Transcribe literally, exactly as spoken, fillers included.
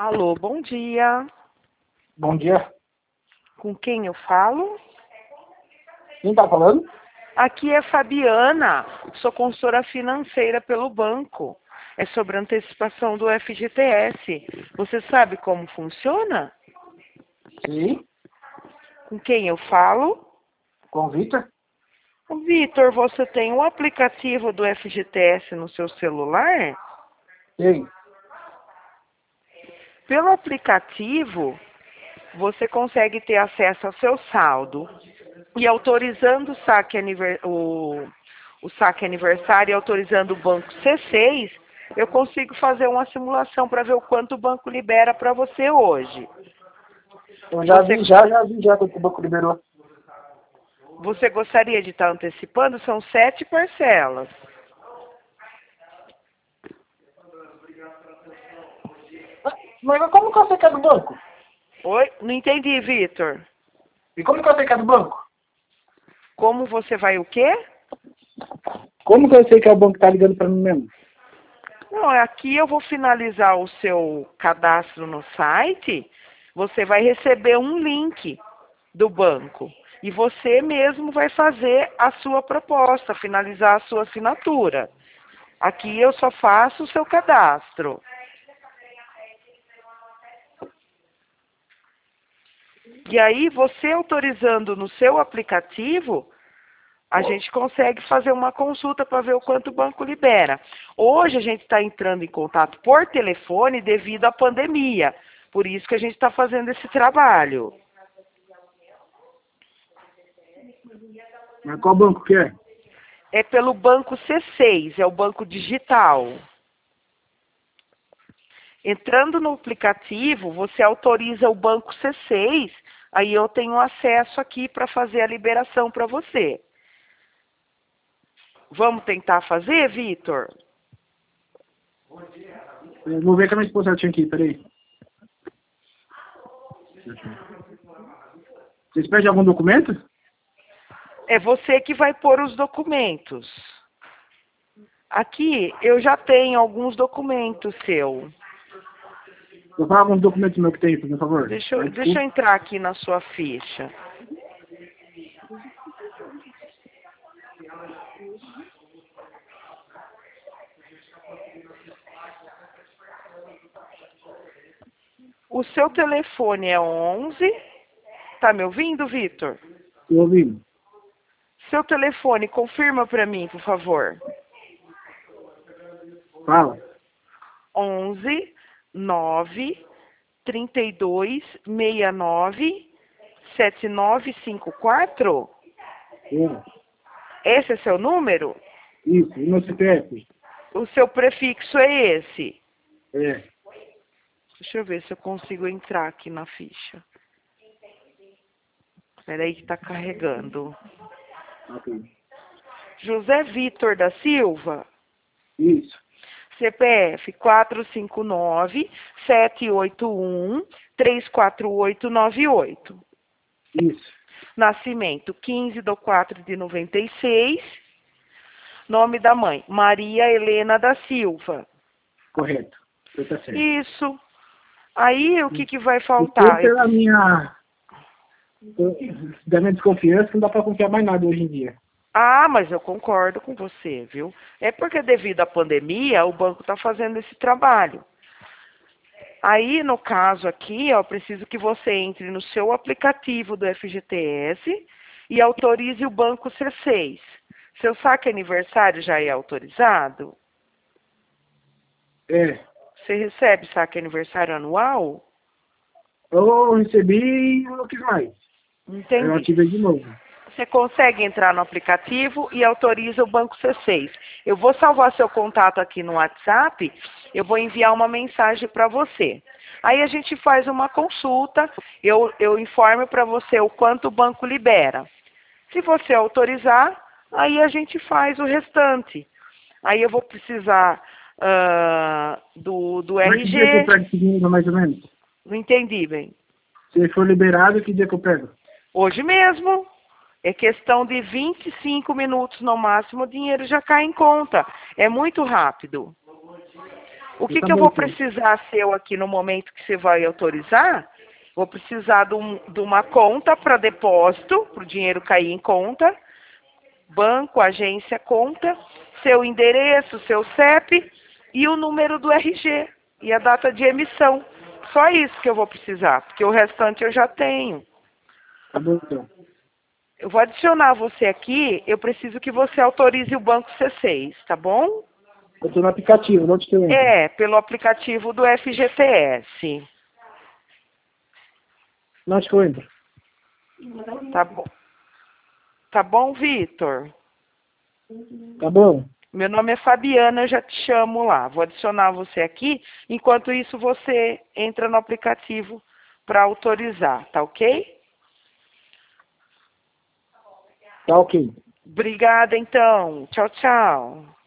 Alô, bom dia. Bom dia. Com quem eu falo? Quem tá falando? Aqui é Fabiana, sou consultora financeira pelo banco. É sobre antecipação do F G T S. Você sabe como funciona? Sim. Com quem eu falo? Com o Victor? Vitor, você tem um aplicativo do F G T S no seu celular? Sim. Pelo aplicativo, você consegue ter acesso ao seu saldo e autorizando o saque, aniver... o... o saque aniversário e autorizando o banco C seis, eu consigo fazer uma simulação para ver o quanto o banco libera para você hoje. Eu já Você... vi, já, já vi, já, quando o banco liberou. Você gostaria de estar antecipando? São sete parcelas. Mas como que eu sei que é do banco? Oi? Não entendi, Vitor. E como que eu sei que é do banco? Como você vai o quê? Como que eu sei que é o banco que tá ligando pra mim mesmo? Não, aqui eu vou finalizar o seu cadastro no site. Você vai receber um link do banco. E você mesmo vai fazer a sua proposta, finalizar a sua assinatura. Aqui eu só faço o seu cadastro. E aí, você autorizando no seu aplicativo, a gente consegue fazer uma consulta para ver o quanto o banco libera. Hoje a gente está entrando em contato por telefone devido à pandemia. Por isso que a gente está fazendo esse trabalho. Mas qual banco que é? É pelo banco C seis, é o banco digital. Entrando no aplicativo, você autoriza o banco C seis, aí eu tenho acesso aqui para fazer a liberação para você. Vamos tentar fazer, Vitor? Eu vou ver com a minha esposa tinha aqui, peraí. Vocês pedem algum documento? É você que vai pôr os documentos. Aqui eu já tenho alguns documentos seu. Vou falar alguns documentos meus que tem, por favor. Deixa eu, Aí, deixa eu desculpa. entrar aqui na sua ficha. O seu telefone é onze. Tá me ouvindo, Vitor? Tô ouvindo. Seu telefone, confirma para mim, por favor. Fala. onze, nove, trinta e dois, sessenta e nove, setenta e nove cinquenta e quatro? É. Esse é seu número? Isso. E meu C P F? O seu prefixo é esse? É. Deixa eu ver se eu consigo entrar aqui na ficha. Espera aí que está carregando. Ok. José Vitor da Silva, Isso. C P F quatro cinco nove, sete oito um, três quatro oito nove oito. Isso. Nascimento quinze de quatro de noventa e seis. Nome da mãe, Maria Helena da Silva. Correto. Você tá certo. Isso. Aí o que, que vai Desculpe faltar? Eu pela preciso... minha... da minha desconfiança, que não dá pra confiar mais nada hoje em dia. Ah, mas eu concordo com você, viu? É porque devido à pandemia, o banco está fazendo esse trabalho. Aí, no caso aqui, ó, eu preciso que você entre no seu aplicativo do F G T S e autorize o banco C seis. Seu saque aniversário já é autorizado? É. Você recebe saque aniversário anual? Eu recebi e não quis mais. Eu Entendi. ativei de novo. Você consegue entrar no aplicativo e autoriza o banco C seis. Eu vou salvar seu contato aqui no WhatsApp, eu vou enviar uma mensagem para você. Aí a gente faz uma consulta, eu, eu informo para você o quanto o banco libera. Se você autorizar, aí a gente faz o restante. Aí eu vou precisar ah, do, do Mas que dia que eu R G. pego esse dinheiro, mais ou menos? Não entendi bem. Se for liberado, que dia que eu pego? Hoje mesmo. É questão de vinte e cinco minutos no máximo, o dinheiro já cai em conta. É muito rápido. O que, Tá que eu bom, vou então. precisar seu aqui no momento que você vai autorizar? Vou precisar de, um- de uma conta para depósito, para o dinheiro cair em conta, banco, agência, conta, seu endereço, seu C E P e o número do R G e a data de emissão. Só isso que eu vou precisar, porque o restante eu já tenho. Tá bom, então. Eu vou adicionar você aqui, eu preciso que você autorize o Banco C seis, tá bom? Eu tô no aplicativo, onde que eu entro? É, pelo aplicativo do F G T S. Onde que eu entro? Tá bom. Tá bom, Vitor? Tá bom? Meu nome é Fabiana, eu já te chamo lá. Vou adicionar você aqui. Enquanto isso, você entra no aplicativo para autorizar, tá ok? Tá ok. Obrigada, então. Tchau, tchau.